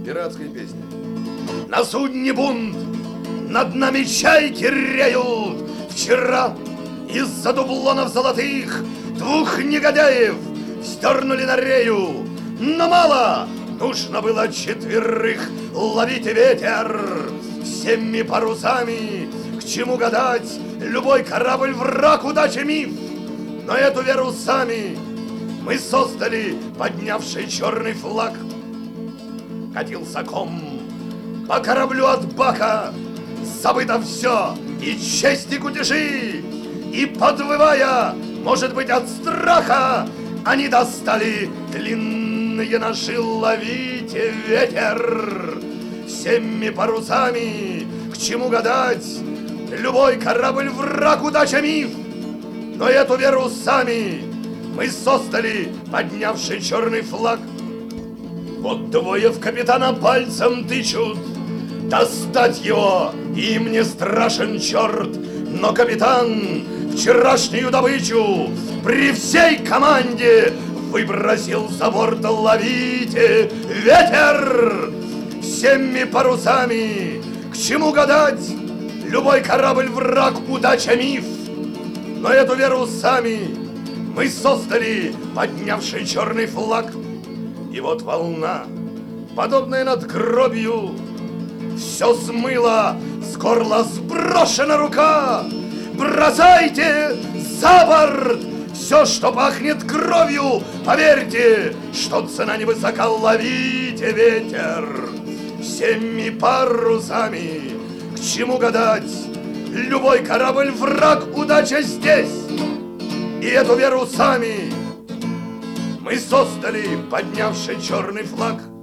Пиратская песня. На судне бунт, над нами чайки реют. Вчера из-за дублонов золотых 2 негодяев сдернули на рею. Но мало, нужно было 4. Ловите ветер всеми парусами. К чему гадать, любой корабль враг, удача миф. Но эту веру сами мы создали, поднявший черный флаг. Катился ком по кораблю от бака, забыто все, и честь, и кутежи, и подвывая, может быть, от страха, они достали длинные ножи. Ловите ветер всеми парусами. К чему гадать, любой корабль враг, удача миф. Но эту веру сами мы создали, поднявший черный флаг. Вот 2 в капитана пальцем тычут, достать его им не страшен черт. Но капитан вчерашнюю добычу при всей команде выбросил за борт. Ловите ветер всеми парусами. К чему гадать, любой корабль враг, удача миф. Но эту веру сами мы создали, поднявший черный флаг. И вот волна, подобная надгробию, все смыло, с горла сброшена рука. Бросайте за борт все, что пахнет кровью. Поверьте, что цена невысока. Ловите ветер всеми парусами. К чему гадать, любой корабль враг, удача здесь. И эту веру сами мы создали, поднявший черный флаг.